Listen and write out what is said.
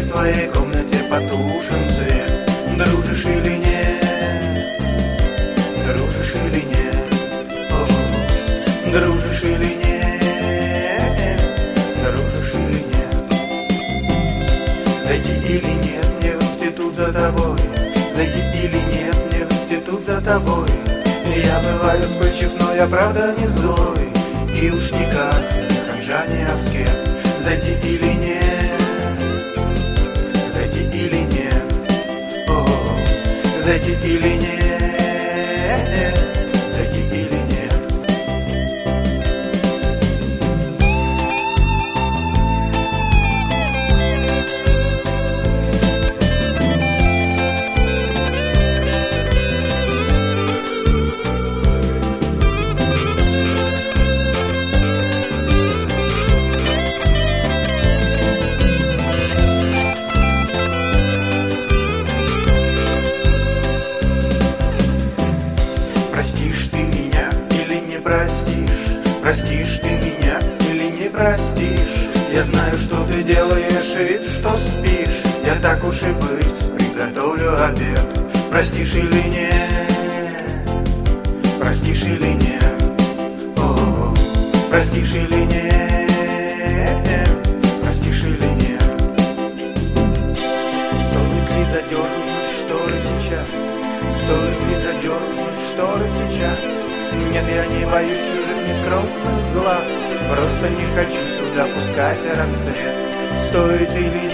в твоей комнате потушен свет. Дружишь или нет? Дружишь или нет? О, дружишь или нет? Дружишь или нет? Зайти или нет мне в институт за тобой? Зайти или нет мне в институт за тобой? Я бываю вспыльчив, но я правда не злой. И уж никак не ханжа, не аскет. Зайти или нет? Зайти или нет? О, зайти или нет? Зайти или нет? Простишь ты меня или не простишь? Простишь ты меня или не простишь? Я знаю, что ты делаешь вид, что спишь. Я так уж и быть, приготовлю обед. Простишь или нет? Простишь или нет? О, простишь или нет? Простишь или нет? Стоит ли задернуть шторы сейчас? Стоит ли задернуть шторы сейчас? Нет, я не боюсь чужих нескромных глаз. Просто не хочу сюда пускать рассвет. Стоит или